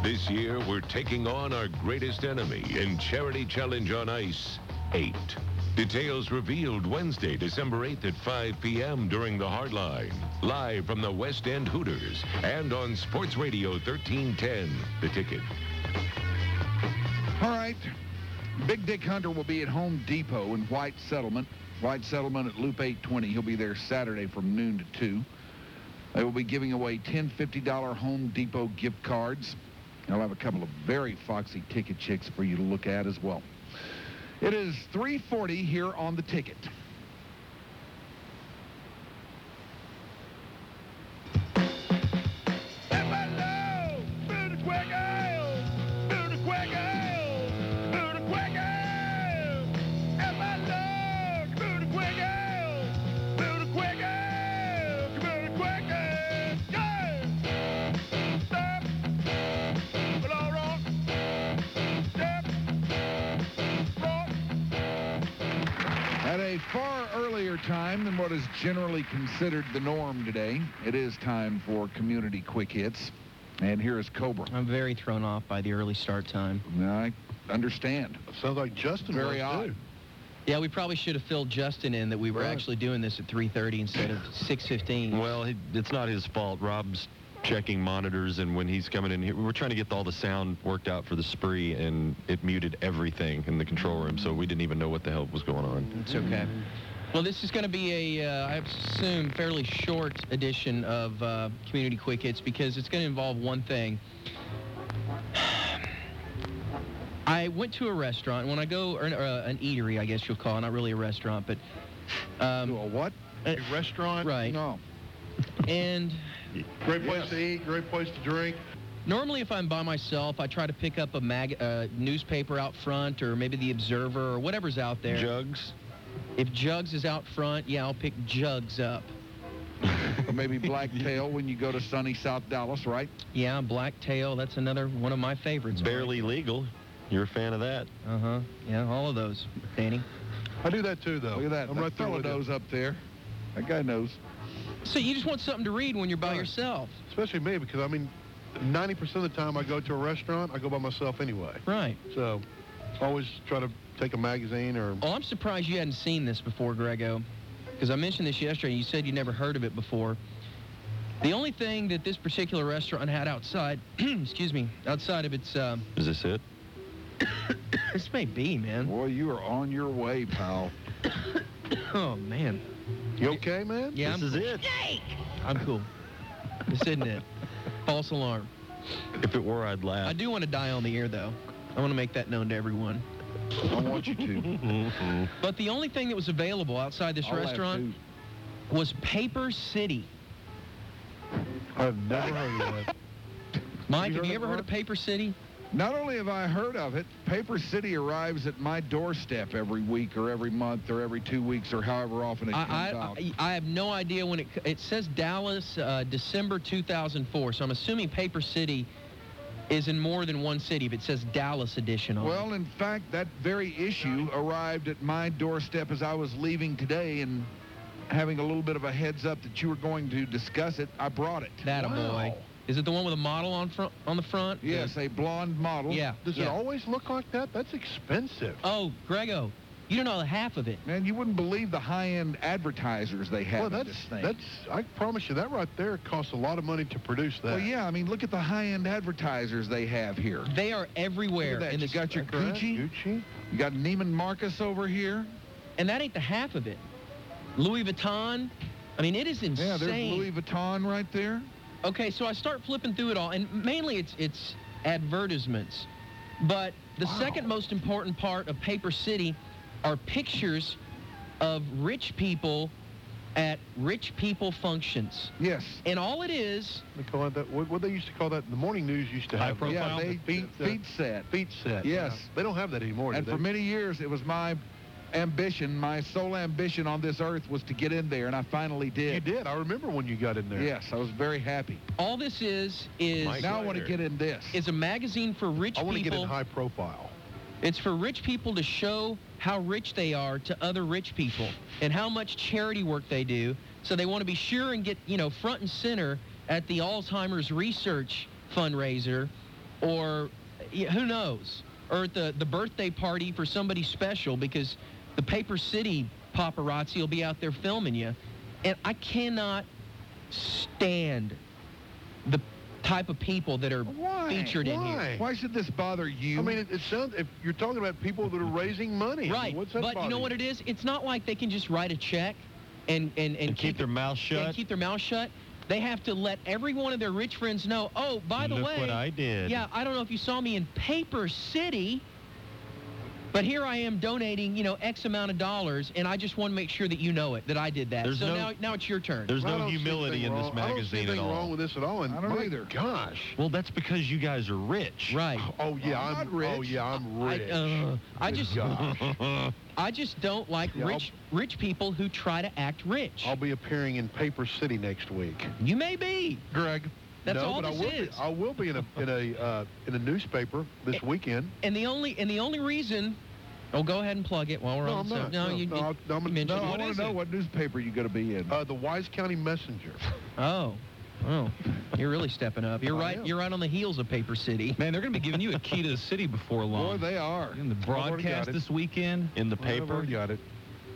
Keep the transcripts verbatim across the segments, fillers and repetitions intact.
This year, we're taking on our greatest enemy in Charity Challenge on Ice eight. Details revealed Wednesday, December eighth at five p.m. during the Hardline. Live from the West End Hooters and on Sports Radio thirteen ten. The Ticket. All right. Big Dick Hunter will be at Home Depot in White Settlement. White Settlement at Loop eight twenty. He'll be there Saturday from noon to two. They will be giving away ten fifty dollars Home Depot gift cards. I'll have a couple of very foxy ticket chicks for you to look at as well. It is three forty here on The Ticket. Far earlier time than what is generally considered the norm today. It is time for Community Quick Hits. And here is Cobra. I'm very thrown off by the early start time. I understand. Sounds like Justin very was odd. Too. Yeah, we probably should have filled Justin in that we were right. actually doing this at three thirty instead of six fifteen. Well, he, it's not his fault. Rob's checking monitors, and when he's coming in here, we were trying to get all the sound worked out for the spree, and it muted everything in the control room, so we didn't even know what the hell was going on. It's okay. Well, this is going to be a, uh, I assume, fairly short edition of uh, Community Quick Hits because it's going to involve one thing. I went to a restaurant. When I go, or uh, an eatery, I guess you'll call it, not really a restaurant, but... Um, a what? A restaurant? Right. No. And... Great place yes. to eat, great place to drink. Normally, if I'm by myself, I try to pick up a mag uh, newspaper out front or maybe the Observer or whatever's out there. Jugs? If Jugs is out front, yeah, I'll pick Jugs up. Or maybe Blacktail when you go to sunny South Dallas, right? Yeah, Blacktail, that's another one of my favorites. Barely legal. You're a fan of that. Uh-huh. Yeah, all of those, Danny. I do that too, though. Look at that. I'm that right there fella with you. knows up there. That guy knows. So you just want something to read when you're by Right. yourself. Especially me, because, I mean, ninety percent of the time I go to a restaurant, I go by myself anyway. Right. So, always try to take a magazine or... Well, I'm surprised you hadn't seen this before, Grego, because I mentioned this yesterday, and you said you never heard of it before. The only thing that this particular restaurant had outside, excuse me, outside of its... Um, Is this it? this may be, man. Boy, you are on your way, pal. Oh, man. You okay, man? Yeah, This I'm, is it. I'm cool. This isn't it. False alarm. If it were, I'd laugh. I do want to die on the air, though. I want to make that known to everyone. I want you to. But the only thing that was available outside this I'll laugh, restaurant too. was Paper City. I've never heard of that. Mike, you have heard you of ever heard it, of Paper City? Not only have I heard of it, Paper City arrives at my doorstep every week or every month or every two weeks or however often it comes I, out. I, I have no idea when it... It says Dallas, uh, December two thousand four, so I'm assuming Paper City is in more than one city if it says Dallas edition on it. Well, in fact, that very issue arrived at my doorstep as I was leaving today, and having a little bit of a heads up that you were going to discuss it, I brought it. That a Wow. boy. Is it the one with a model on front on the front? Yes, a blonde model. Yeah. Does yeah. it always look like that? That's expensive. Oh, Grego, you don't know the half of it. Man, you wouldn't believe the high-end advertisers they have well, in that's, this thing. that's, I promise you, that right there costs a lot of money to produce that. Well, yeah, I mean, look at the high-end advertisers they have here. They are everywhere. Look at that. in You this, got your Correct? Gucci. Gucci? You got Neiman Marcus over here. and that ain't the half of it. Louis Vuitton. I mean, it is insane. Yeah, there's Louis Vuitton right there. Okay, so I start flipping through it all, and mainly it's it's advertisements. But the Wow. second most important part of Paper City are pictures of rich people at rich people functions. Yes. And all it is... They call it that. What, what they used to call that? The morning news used to High have. profile? Yeah, they feet, feet set. Feet set. Yes. Yeah. They don't have that anymore. And do for they? many years, it was my ambition, my sole ambition on this earth was to get in there, and I finally You did. did. I remember when you got in there. Yes, I was very happy. All this is is Mike Now I want to Ryder. get in this. is a magazine for rich I want to people. get in high profile. It's for rich people to show how rich they are to other rich people and how much charity work they do. So they want to be sure and get, you know, front and center at the Alzheimer's research fundraiser or yeah, who knows, or at the, the birthday party for somebody special, because the Paper City paparazzi will be out there filming you. And I cannot stand the type of people that are Why? featured in here. Why should this bother you? I mean, it, it sounds, if you're talking about people that are raising money. I Right, mean, what's that but you know bother what it is? It's not like they can just write a check and and, and, And keep their mouth yeah, shut. keep their mouth shut. They have to let every one of their rich friends know, oh, by the Look way, what I did. yeah, I don't know if you saw me in Paper City, but here I am donating, you know, X amount of dollars, and I just want to make sure that you know it, that I did that. There's so no- now, now it's your turn. There's I no don't see humility in anything this wrong- I don't see magazine at anything all. wrong with this at all. And I don't my either. Gosh. Well, that's because you guys are rich. Right. Oh yeah, I'm I'm, not rich. Oh yeah, I'm I, rich. uh, I Good just, gosh. I just don't like Yeah, I'll- rich, rich people who try to act rich. I'll be appearing in Paper City next week. You may be. Greg. That's no, all but this I will is. Be, I will be in a in a uh, in a newspaper this weekend. And the only and the only reason, oh, go ahead and plug it while we're No, on I'm the not. subject. No, No, you, no, you, I'll- no, I'm you gonna- mentioned No, it. I What want is to know it? what newspaper you're going to be in. Uh, the Wise County Messenger. Oh, oh, you're really stepping up. You're I right. am. You're right on the heels of Paper City. Man, they're going to be giving you a key to the city before long. Boy, they are. In the I've already broadcast got it. this weekend. In the I've paper. already got it.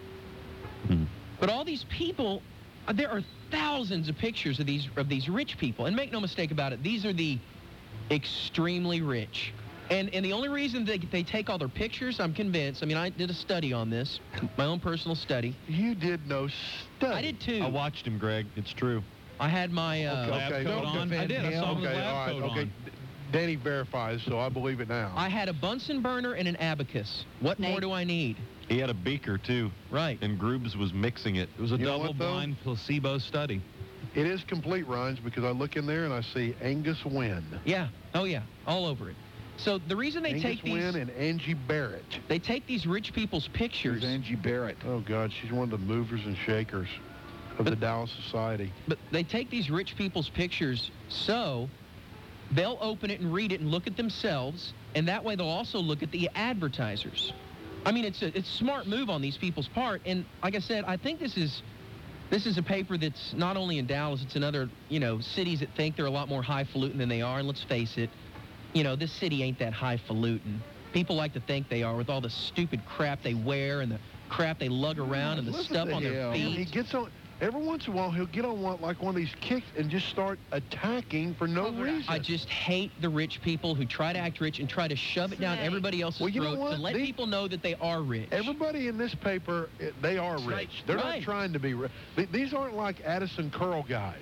But all these people, uh, there are thousands of pictures of these of these rich people, and make no mistake about it, these are the extremely rich. And and the only reason they they take all their pictures, I'm convinced. I mean, I did a study on this, my own personal study. You did no study. I did too. I watched him, Greg. It's true. I had my uh, Okay, Lab okay, coat don't on. I defend did. I him. saw him with Okay, lab all right, coat okay. on. Danny verifies, so I believe it now. I had a Bunsen burner and an abacus. What more do I need? He had a beaker, too, Right. and Groobs was mixing it. It was a You know what, though? double-blind placebo study. It is complete, Rhines, because I look in there and I see Angus Wynn. Yeah. Oh yeah. All over it. So the reason they Angus take these Wynn and Angie Barrett. they take these rich people's pictures. Here's Angie Barrett. Oh, God, she's one of the movers and shakers of But- the Dallas Society. But they take these rich people's pictures so they'll open it and read it and look at themselves, and that way they'll also look at the advertisers. I mean, it's a it's a smart move on these people's part, and like I said, I think this is this is a paper that's not only in Dallas, it's in other, you know, cities that think they're a lot more highfalutin than they are, and let's face it, you know, this city ain't that highfalutin. People like to think they are with all the stupid crap they wear and the crap they lug around and the Listen stuff to on their him. Man, he feet. gets on, every once in a while, he'll get on one, like one of these kicks and just start attacking for no reason. I just hate the rich people who try to act rich and try to shove it down everybody else's Well, you know throat what? to let These- people know that they are rich. Everybody in this paper, eh, they are rich. right. They're Right. not trying to be rich. These aren't like Addison Curl guys.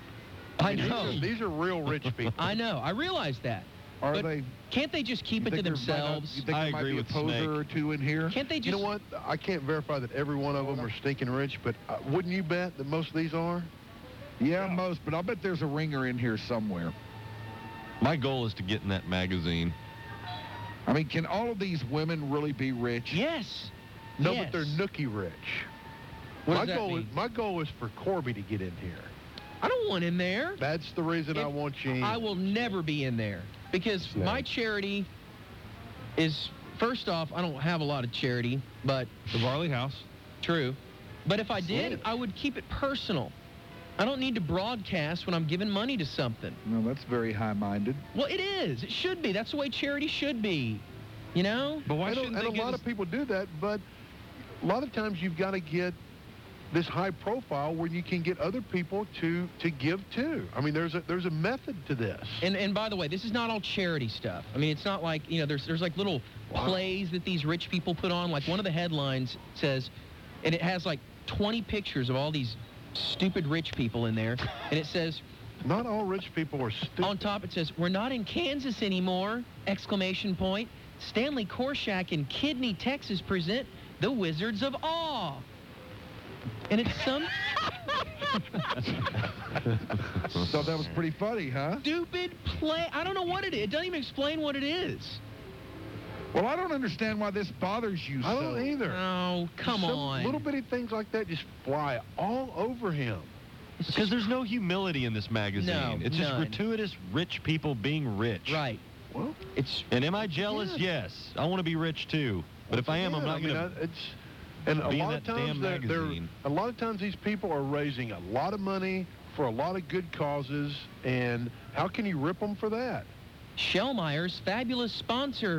I mean, know. These are, these are real rich people. I know. I realize that. Are But they? Can't they just keep you it to think there might not- themselves? You think I there might agree be a with poser Snake. or two in here? Can't they just? You know what? I can't verify that every one of them are stinking rich, but uh, wouldn't you bet that most of these are? Yeah, most, but I'll bet there's a ringer in here somewhere. My goal is to get in that magazine. I mean, can all of these women really be rich? Yes. No, yes. but they're nookie rich. What my does that goal mean? is my goal is for Corby to get in here. I don't want in there. That's the reason I If- want you in. I will never be in there because Snake. my charity is, first off, I don't have a lot of charity, but The Varley House. true. But if I did, Snake. I would keep it personal. I don't need to broadcast when I'm giving money to something. No, that's very high-minded. Well, it is. It should be. That's the way charity should be. You know? But why and a, shouldn't and they a give lot us- of people do that, but a lot of times you've got to get this high profile where you can get other people to to give too. I mean, there's a there's a method to this. And and by the way, this is not all charity stuff. I mean, it's not like, you know, there's there's like little plays that these rich people put on. Like one of the headlines says, and it has like twenty pictures of all these stupid rich people in there, and it says, Not all rich people are stupid. on top it says, "We're not in Kansas anymore!" Exclamation point. Stanley Korshak in Kidney, Texas present the Wizards of Awe. And it's some So that was pretty funny, huh? stupid play. I don't know what it is. It doesn't even explain what it is. Well, I don't understand why this bothers you I so. don't either. Oh, come Some on. Little bitty things like that just fly all over him. It's Because just- there's no humility in this magazine. No, it's just none. gratuitous rich people being rich. Right. Well, It's And am I jealous? Yeah. Yes. I want to be rich too. But if I am, I'm yeah, not I mean, going to. I- It's and a be in lot of that times damn they're, they're magazine. a lot of times these people are raising a lot of money for a lot of good causes, and how can you rip them for that? Shellmeyer's fabulous sponsor,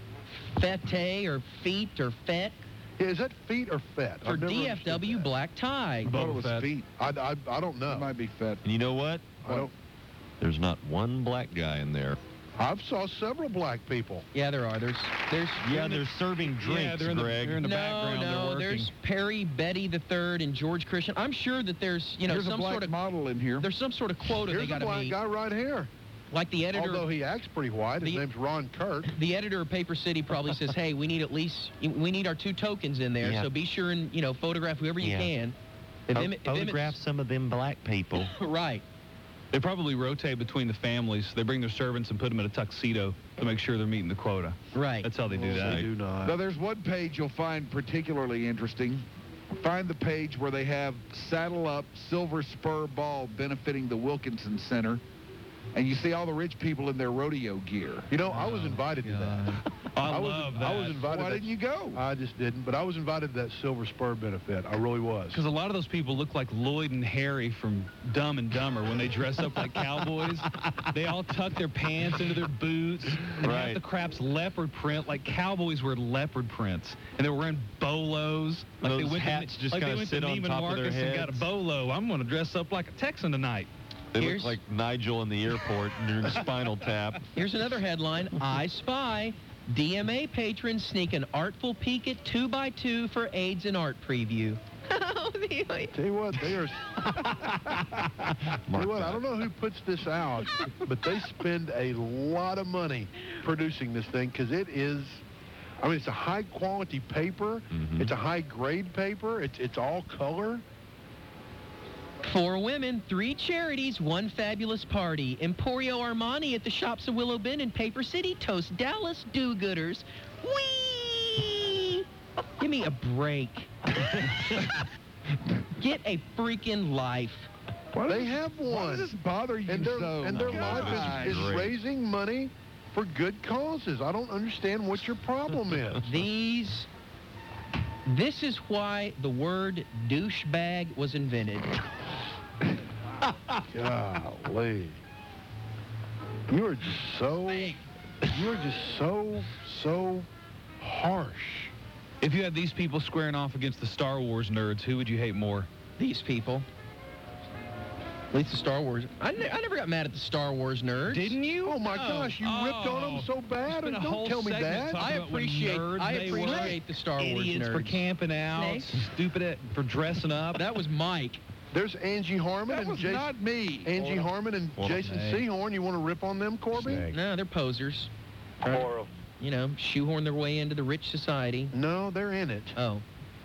Fete or Feet or Fet, Yeah, is that feet or fet? for I've never D F understood W that. black tie. I thought it was Fett. feet. I, I, I don't know. It might be fat. And you know what? I don't. There's not one black guy in there. I've saw several black people. Yeah, there are. There's, there's. Yeah, they're serving drinks, yeah, they're in the, Greg. they're in the no, background. no, they're working. there's Perry, Betty the Third, and George Christian. I'm sure that there's, you know, Here's a some black sort of model in here. there's some sort of quota Here's they a got to black meet. guy right here. Like the editor, Although he acts pretty white, his The- name's Ron Kurt. the editor of Paper City probably says, "Hey, we need at least we need our two tokens in there. Yeah. So be sure and you know photograph whoever you Yeah. can." If them- if them- Photograph some of them black people. right. They probably rotate between the families. They bring their servants and put them in a tuxedo to make sure they're meeting the quota. Right. That's how they do Well, that. They do not. Now, there's one page you'll find particularly interesting. Find the page where they have Saddle Up Silver Spur Ball benefiting the Wilkinson Center. And you see all the rich people in their rodeo gear. You know, I was invited to that. I, was, love I that. was invited. Why to didn't you go? I just didn't, but I was invited to that Silver Spur benefit. I really was. Because a lot of those people look like Lloyd and Harry from Dumb and Dumber when they dress up like cowboys. They all tuck their pants into their boots. And half Right. the crap's leopard print, like cowboys wear leopard prints. And they were wearing bolos. Like Those they went hats to, just like they kinda went sit to on Neiman top of their Marcus and got a heads. bolo. I'm going to dress up like a Texan tonight. They Here's- look like Nigel in the airport during Spinal Tap. Here's another headline: I Spy. D M A patrons sneak an artful peek at two by two for AIDS and art preview. Tell you what, they are. Tell you what, I don't know who puts this out, but they spend a lot of money producing this thing because it is. I mean, it's a high quality paper. Mhm. It's a high grade paper. It's it's all color. Four women, three charities, one fabulous party. Emporio Armani at the shops of Willow Bend and Paper City toast Dallas do-gooders. Whee! Give me a break. Get a freaking life. Why They does- have Why one. does this bother you and their, so and their much? life is, is Great. raising money for good causes. I don't understand what your problem is. These... This is why the word douchebag was invented. Golly. You are just so, you are just so, so harsh. If you had these people squaring off against the Star Wars nerds, who would you hate more? These people. At least the Star Wars. I, ne- I never got mad at the Star Wars nerds. Didn't you? Oh my gosh, you ripped on them so bad, Spent and a don't whole tell me segment that. talking I about what appreciate nerds I they were. appreciate the Star Wars Idiots nerds. for camping out, Snake. stupid at, for dressing up. That was Mike. There's Angie Harmon That and was Jason. not me. Angie Harmon and Hold on. Jason Hey. Sehorn. You want to rip on them, Corby? No, they're posers. You know, shoehorn their way into the rich society. No, they're in it. Oh,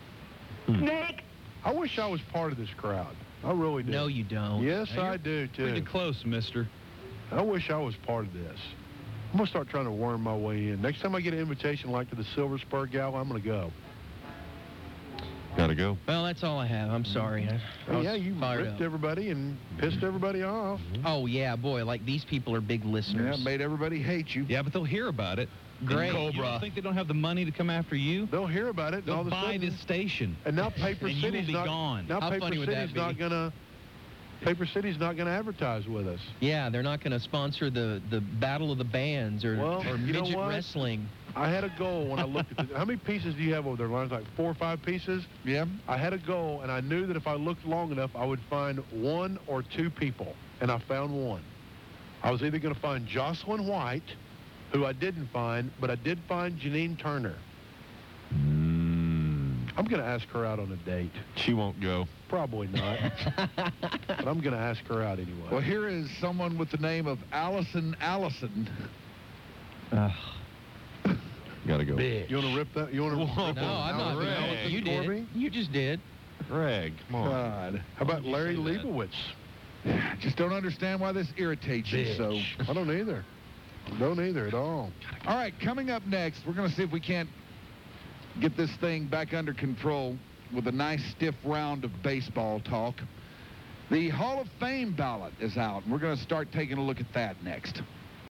I wish I was part of this crowd. I really do. no, you don't. Yes, Now, I you're do Pretty too. close, mister. I wish I was part of this. I'm gonna start trying to worm my way in. Next time I get an invitation like to the Silver Spur Gala, I'm gonna go. Gotta go. Well, that's all I have. I'm sorry. I, I Oh, was yeah, you fired ripped up. everybody and pissed everybody off. Oh, yeah, boy. Like, these people are big Yeah, listeners. it made everybody hate you. Yeah, but they'll hear about it. Great. You don't think they don't have the money to come after you? They'll hear about it, and all They'll of a buy sudden, this station. and now Paper and you will City's be not gone. Now How Paper funny would that City's not be? gonna. Paper City's not gonna advertise with us. Yeah, they're not going to sponsor the, the Battle of the Bands or, Well, or you know midget what? wrestling. I had a goal when I looked at the, how many pieces do you have over there, Lawrence? Like four or five pieces? Yeah. I had a goal, and I knew that if I looked long enough, I would find one or two people, and I found one. I was either going to find Jocelyn White, who I didn't find, but I did find Janine Turner. Mm, I'm going to ask her out on a date. she won't go. Probably not, but I'm going to ask her out anyway. Well, here is someone with the name of Allison Allison. Gotta go. You want to rip that? You want to? Whoa. No, I'm not. Greg. Allison, you did. Corby? You just did. Greg, come on. God. How about you Larry say that? Leibowitz? I just don't understand why this irritates you so. I don't either. Don't either at all. All right, coming up next, we're going to see if we can't get this thing back under control with a nice stiff round of baseball talk. The Hall of Fame ballot is out, and we're going to start taking a look at that next.